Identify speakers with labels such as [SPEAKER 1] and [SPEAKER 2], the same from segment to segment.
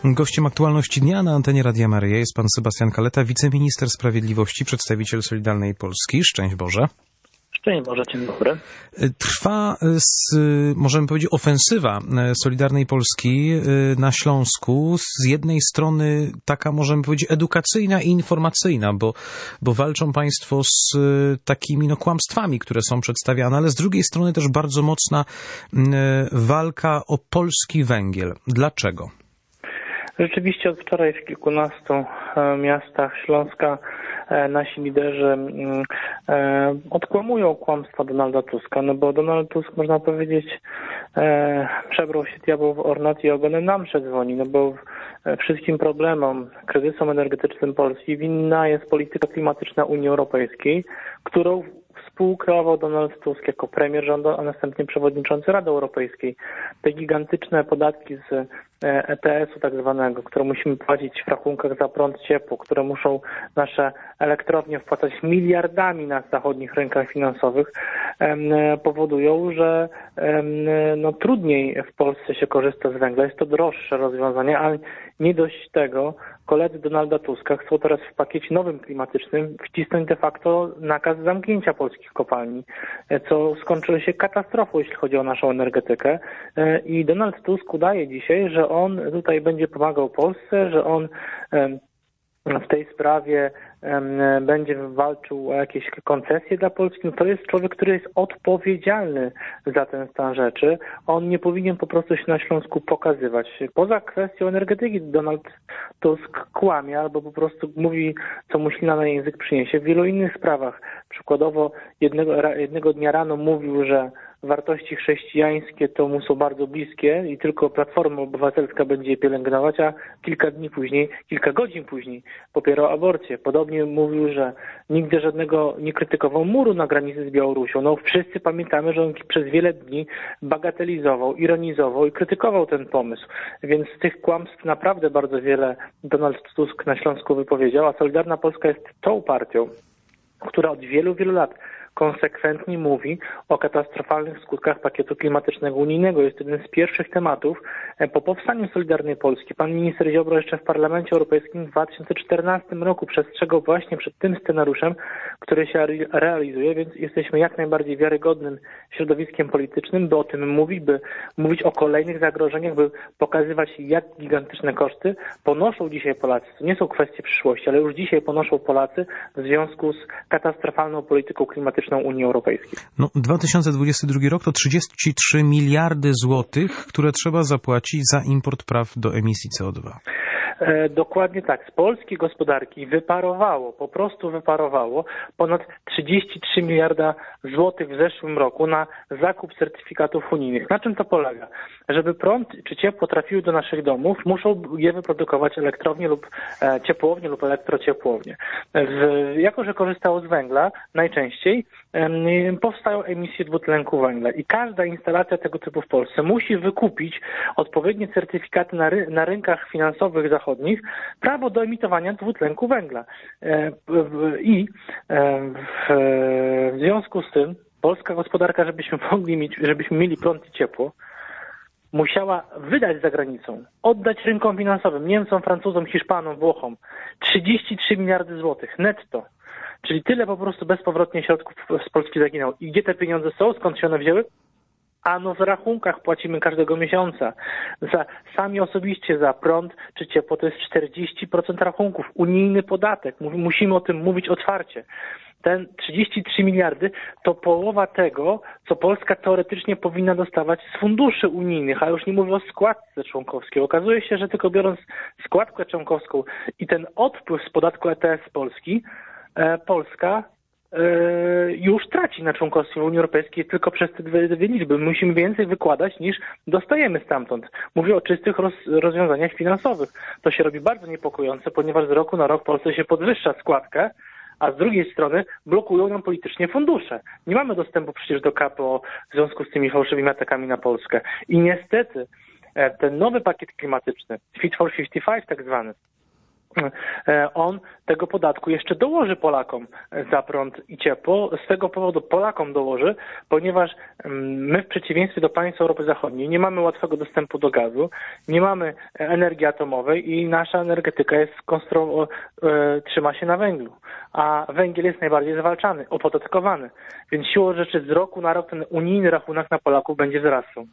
[SPEAKER 1] Gościem aktualności dnia na antenie Radia Maryja jest pan Sebastian Kaleta, wiceminister sprawiedliwości, przedstawiciel Solidarnej Polski. Szczęść Boże.
[SPEAKER 2] Szczęść Boże, dzień dobry.
[SPEAKER 1] Trwa, możemy powiedzieć, ofensywa Solidarnej Polski na Śląsku. Z jednej strony taka, możemy powiedzieć, edukacyjna i informacyjna, bo walczą państwo z takimi kłamstwami, które są przedstawiane, ale z drugiej strony też bardzo mocna walka o polski węgiel. Dlaczego?
[SPEAKER 2] Rzeczywiście od wczoraj w kilkunastu miastach Śląska nasi liderzy odkłamują kłamstwa Donalda Tuska, bo Donald Tusk, można powiedzieć, przebrał się diabeł w ornat i ogonem nam przedzwoni, bo wszystkim problemom, kryzysom energetycznym Polski winna jest polityka klimatyczna Unii Europejskiej, którą współkreował Donald Tusk jako premier rządu, a następnie przewodniczący Rady Europejskiej. Te gigantyczne podatki z ETS-u tak zwanego, które musimy płacić w rachunkach za prąd, ciepło, które muszą nasze elektrownie wpłacać miliardami na zachodnich rynkach finansowych, powodują, że trudniej w Polsce się korzysta z węgla. Jest to droższe rozwiązanie, ale nie dość tego, koledzy Donalda Tuska chcą teraz w pakiecie nowym klimatycznym wcisnąć de facto nakaz zamknięcia polskich kopalni, co skończyło się katastrofą, jeśli chodzi o naszą energetykę. I Donald Tusk udaje dzisiaj, że on tutaj będzie pomagał Polsce, że on w tej sprawie będzie walczył o jakieś koncesje dla Polski. To jest człowiek, który jest odpowiedzialny za ten stan rzeczy. On nie powinien po prostu się na Śląsku pokazywać. Poza kwestią energetyki Donald Tusk kłamie albo po prostu mówi, co mu ślina na język przyniesie. W wielu innych sprawach. Przykładowo jednego dnia rano mówił, że wartości chrześcijańskie to mu są bardzo bliskie i tylko Platforma Obywatelska będzie je pielęgnować, a kilka godzin później popierał aborcję. Podobnie mówił, że nigdy żadnego nie krytykował muru na granicy z Białorusią. Wszyscy pamiętamy, że on przez wiele dni bagatelizował, ironizował i krytykował ten pomysł. Więc z tych kłamstw naprawdę bardzo wiele Donald Tusk na Śląsku wypowiedział, a Solidarna Polska jest tą partią, która od wielu, wielu lat konsekwentnie mówi o katastrofalnych skutkach pakietu klimatycznego unijnego. Jest to jeden z pierwszych tematów po powstaniu Solidarnej Polski. Pan minister Ziobro jeszcze w Parlamencie Europejskim w 2014 roku przestrzegał właśnie przed tym scenariuszem, który się realizuje, więc jesteśmy jak najbardziej wiarygodnym środowiskiem politycznym, by o tym mówić, by mówić o kolejnych zagrożeniach, by pokazywać, jak gigantyczne koszty ponoszą dzisiaj Polacy. To nie są kwestie przyszłości, ale już dzisiaj ponoszą Polacy w związku z katastrofalną polityką klimatyczną Unii Europejskiej.
[SPEAKER 1] 2022 rok to 33 miliardy złotych, które trzeba zapłacić za import praw do emisji CO2.
[SPEAKER 2] Dokładnie tak. Z polskiej gospodarki po prostu wyparowało ponad 33 miliarda złotych w zeszłym roku na zakup certyfikatów unijnych. Na czym to polega? Żeby prąd czy ciepło trafiły do naszych domów, muszą je wyprodukować elektrownie lub ciepłownie lub elektrociepłownie. Jako że korzystało z węgla, najczęściej powstają emisje dwutlenku węgla i każda instalacja tego typu w Polsce musi wykupić odpowiednie certyfikaty na rynkach finansowych zachodnich prawo do emitowania dwutlenku węgla. I w związku z tym polska gospodarka, żebyśmy mieli prąd i ciepło, musiała wydać za granicą, oddać rynkom finansowym, Niemcom, Francuzom, Hiszpanom, Włochom 33 miliardy złotych netto. Czyli tyle po prostu bezpowrotnie środków z Polski zaginęło. I gdzie te pieniądze są? Skąd się one wzięły? W rachunkach płacimy każdego miesiąca. Sami osobiście za prąd czy ciepło to jest 40% rachunków. Unijny podatek. Musimy o tym mówić otwarcie. Ten 33 miliardy to połowa tego, co Polska teoretycznie powinna dostawać z funduszy unijnych, a już nie mówię o składce członkowskiej. Okazuje się, że tylko biorąc składkę członkowską i ten odpływ z podatku ETS z Polski, Polska już traci na członkostwie w Unii Europejskiej tylko przez te dwie liczby. Musimy więcej wykładać niż dostajemy stamtąd. Mówię o czystych rozwiązaniach finansowych. To się robi bardzo niepokojące, ponieważ z roku na rok Polsce się podwyższa składkę, a z drugiej strony blokują nam politycznie fundusze. Nie mamy dostępu przecież do KPO w związku z tymi fałszywymi atakami na Polskę. I niestety ten nowy pakiet klimatyczny, Fit for 55 tak zwany, on tego podatku jeszcze dołoży Polakom za prąd i ciepło. Z tego powodu Polakom dołoży, ponieważ my w przeciwieństwie do państw Europy Zachodniej nie mamy łatwego dostępu do gazu, nie mamy energii atomowej i nasza energetyka trzyma się na węglu. A węgiel jest najbardziej zwalczany, opodatkowany. Więc siłą rzeczy z roku na rok ten unijny rachunek na Polaków będzie wzrastał.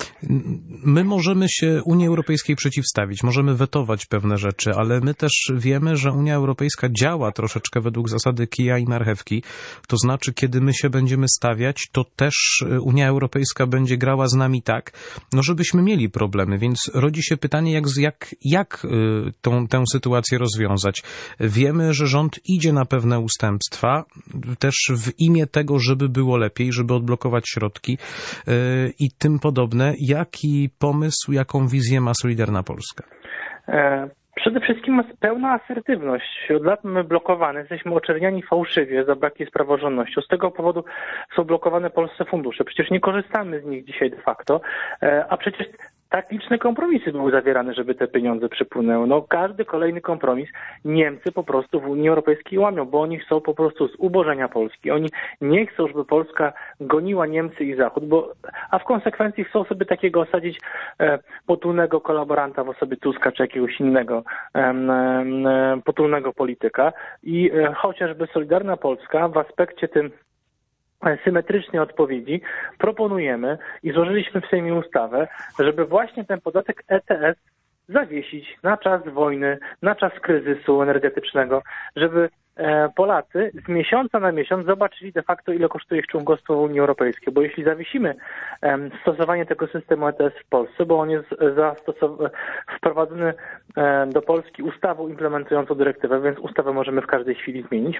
[SPEAKER 1] My możemy się Unii Europejskiej przeciwstawić, możemy wetować pewne rzeczy, ale my też wiemy, że Unia Europejska działa troszeczkę według zasady kija i marchewki. To znaczy, kiedy my się będziemy stawiać, to też Unia Europejska będzie grała z nami tak, no żebyśmy mieli problemy. Więc rodzi się pytanie, jak tę sytuację rozwiązać. Wiemy, że rząd idzie na pewne ustępstwa, też w imię tego, żeby było lepiej, żeby odblokować środki i tym podobne. Jaki pomysł, jaką wizję ma Solidarna Polska?
[SPEAKER 2] Przede wszystkim pełna asertywność. Od lat mamy blokowane, jesteśmy oczerniani fałszywie za braki z praworządnością. Z tego powodu są blokowane polskie fundusze. Przecież nie korzystamy z nich dzisiaj de facto, a przecież tak liczne kompromisy były zawierane, żeby te pieniądze przypłynęły. No każdy kolejny kompromis Niemcy po prostu w Unii Europejskiej łamią, bo oni chcą po prostu zubożenia Polski. Oni nie chcą, żeby Polska goniła Niemcy i Zachód, a w konsekwencji chcą sobie takiego osadzić potulnego kolaboranta w osobie Tuska czy jakiegoś innego potulnego polityka. I chociażby Solidarna Polska w aspekcie tym symetrycznie odpowiedzi proponujemy i złożyliśmy w Sejmie ustawę, żeby właśnie ten podatek ETS zawiesić na czas wojny, na czas kryzysu energetycznego, żeby Polacy z miesiąca na miesiąc zobaczyli de facto, ile kosztuje ich członkostwo w Unii Europejskiej. Bo jeśli zawiesimy stosowanie tego systemu ETS w Polsce, bo on jest wprowadzony do Polski ustawą implementującą dyrektywę, więc ustawę możemy w każdej chwili zmienić.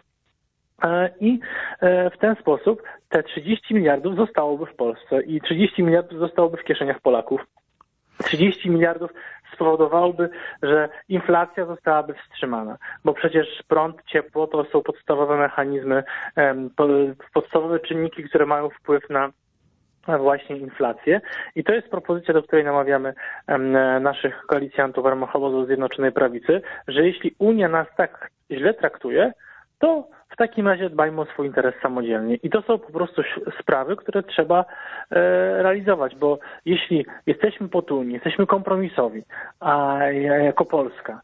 [SPEAKER 2] I w ten sposób te 30 miliardów zostałoby w Polsce i 30 miliardów zostałoby w kieszeniach Polaków. 30 miliardów spowodowałoby, że inflacja zostałaby wstrzymana, bo przecież prąd, ciepło to są podstawowe mechanizmy, podstawowe czynniki, które mają wpływ na właśnie inflację. I to jest propozycja, do której namawiamy naszych koalicjantów w ramach obozu Zjednoczonej Prawicy, że jeśli Unia nas tak źle traktuje, to w takim razie dbajmy o swój interes samodzielnie. I to są po prostu sprawy, które trzeba realizować, bo jeśli jesteśmy potulni, jesteśmy kompromisowi, jako Polska,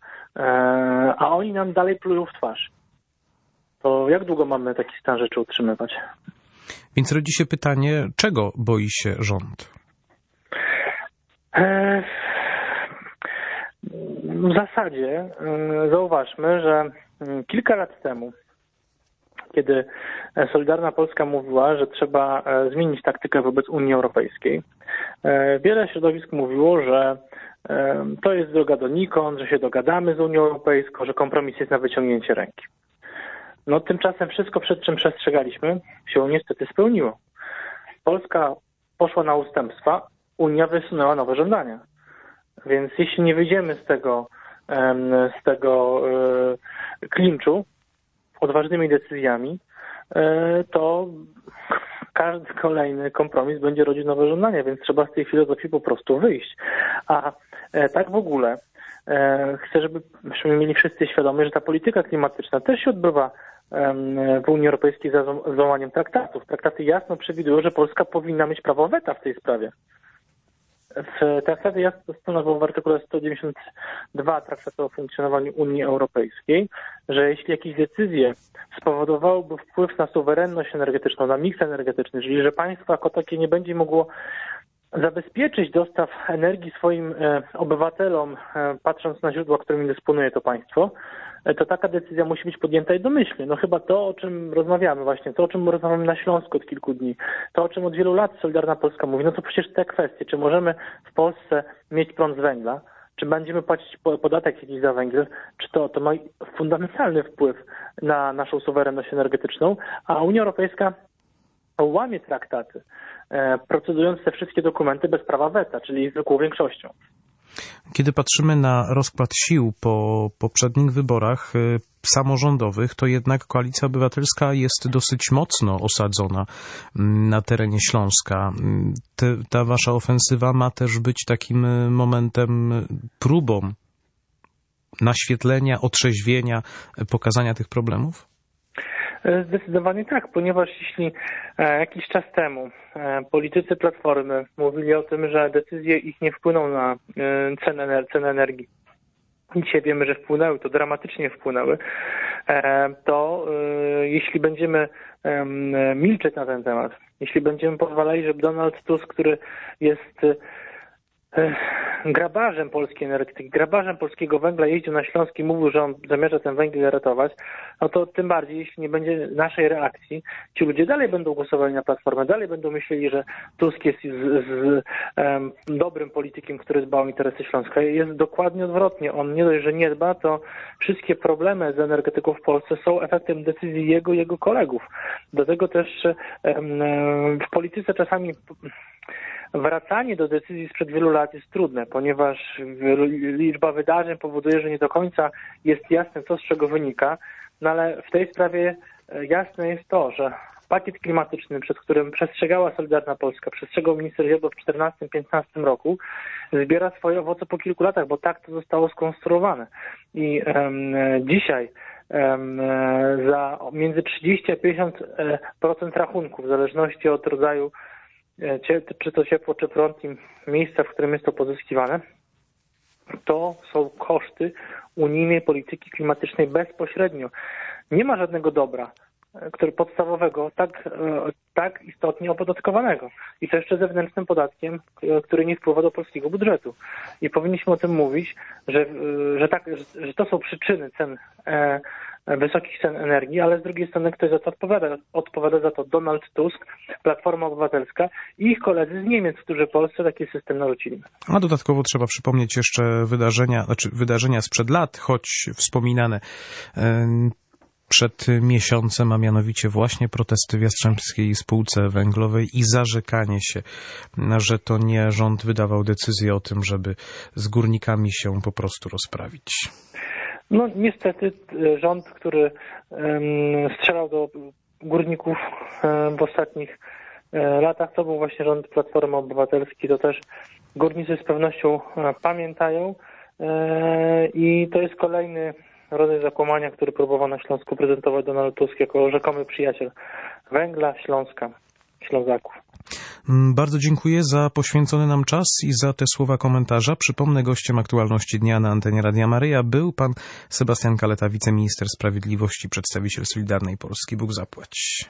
[SPEAKER 2] a oni nam dalej plują w twarz, to jak długo mamy taki stan rzeczy utrzymywać?
[SPEAKER 1] Więc rodzi się pytanie, czego boi się rząd?
[SPEAKER 2] W zasadzie zauważmy, że kilka lat temu, kiedy Solidarna Polska mówiła, że trzeba zmienić taktykę wobec Unii Europejskiej, wiele środowisk mówiło, że to jest droga donikąd, że się dogadamy z Unią Europejską, że kompromis jest na wyciągnięcie ręki. No tymczasem wszystko, przed czym przestrzegaliśmy, się niestety spełniło. Polska poszła na ustępstwa, Unia wysunęła nowe żądania. Więc jeśli nie wyjdziemy z tego klinczu odważnymi decyzjami, to każdy kolejny kompromis będzie rodził nowe żądania, więc trzeba z tej filozofii po prostu wyjść. A tak w ogóle chcę, żebyśmy mieli wszyscy świadomość, że ta polityka klimatyczna też się odbywa w Unii Europejskiej za złamaniem traktatów. Traktaty jasno przewidują, że Polska powinna mieć prawo weta w tej sprawie. W traktacie jasno stanowią w artykule 192 Traktatu o funkcjonowaniu Unii Europejskiej, że jeśli jakieś decyzje spowodowałyby wpływ na suwerenność energetyczną, na miks energetyczny, czyli że państwo jako takie nie będzie mogło zabezpieczyć dostaw energii swoim obywatelom, patrząc na źródła, którymi dysponuje to państwo, to taka decyzja musi być podjęta jednomyślnie. No chyba to, o czym rozmawiamy właśnie, to, o czym rozmawiamy na Śląsku od kilku dni, to, o czym od wielu lat Solidarna Polska mówi, no to przecież te kwestie, czy możemy w Polsce mieć prąd z węgla, czy będziemy płacić podatek jakiś za węgiel, czy to ma fundamentalny wpływ na naszą suwerenność energetyczną, a Unia Europejska łamie traktaty, procedując te wszystkie dokumenty bez prawa weta, czyli zwykłą większością.
[SPEAKER 1] Kiedy patrzymy na rozkład sił po poprzednich wyborach samorządowych, to jednak Koalicja Obywatelska jest dosyć mocno osadzona na terenie Śląska. Ta wasza ofensywa ma też być takim momentem, próbą naświetlenia, otrzeźwienia, pokazania tych problemów?
[SPEAKER 2] Zdecydowanie tak, ponieważ jeśli jakiś czas temu politycy Platformy mówili o tym, że decyzje ich nie wpłyną na cenę energii, dzisiaj wiemy, że wpłynęły, to dramatycznie wpłynęły, to jeśli będziemy milczeć na ten temat, jeśli będziemy pozwalali, żeby Donald Tusk, który jest grabarzem polskiej energetyki, grabarzem polskiego węgla, jeździł na Śląsk i mówił, że on zamierza ten węgiel ratować, no to tym bardziej, jeśli nie będzie naszej reakcji, ci ludzie dalej będą głosowali na Platformę, dalej będą myśleli, że Tusk jest dobrym politykiem, który dba o interesy Śląska. Jest dokładnie odwrotnie. On nie dość, że nie dba, to wszystkie problemy z energetyką w Polsce są efektem decyzji jego kolegów. Do tego też w polityce czasami wracanie do decyzji sprzed wielu lat jest trudne, ponieważ liczba wydarzeń powoduje, że nie do końca jest jasne, co z czego wynika, no ale w tej sprawie jasne jest to, że pakiet klimatyczny, przed którym przestrzegała Solidarna Polska, przestrzegał minister Ziobro w 2014-2015 roku, zbiera swoje owoce po kilku latach, bo tak to zostało skonstruowane. I dzisiaj za między 30 a 50% rachunków, w zależności od rodzaju, czy to ciepło, czy prąd i miejsca, w którym jest to pozyskiwane, to są koszty unijnej polityki klimatycznej bezpośrednio. Nie ma żadnego dobra, podstawowego, tak istotnie opodatkowanego. I to jeszcze zewnętrznym podatkiem, który nie wpływa do polskiego budżetu. I powinniśmy o tym mówić, że to są przyczyny wysokich cen energii, ale z drugiej strony ktoś za to odpowiada. Odpowiada za to Donald Tusk, Platforma Obywatelska i ich koledzy z Niemiec, którzy Polsce taki system narzucili.
[SPEAKER 1] A dodatkowo trzeba przypomnieć jeszcze wydarzenia sprzed lat, choć wspominane przed miesiącem, a mianowicie właśnie protesty w Jastrzębskiej Spółce Węglowej i zarzekanie się, że to nie rząd wydawał decyzję o tym, żeby z górnikami się po prostu rozprawić.
[SPEAKER 2] No niestety rząd, który strzelał do górników w ostatnich latach, to był właśnie rząd Platformy Obywatelskiej, to też górnicy z pewnością pamiętają i to jest kolejny rodzaj zakłamania, który próbował na Śląsku prezentować Donald Tusk jako rzekomy przyjaciel węgla, Śląska, Ślązaków.
[SPEAKER 1] Bardzo dziękuję za poświęcony nam czas i za te słowa komentarza. Przypomnę, gościem aktualności dnia na antenie Radia Maryja był pan Sebastian Kaleta, wiceminister sprawiedliwości, przedstawiciel Solidarnej Polski. Bóg zapłać.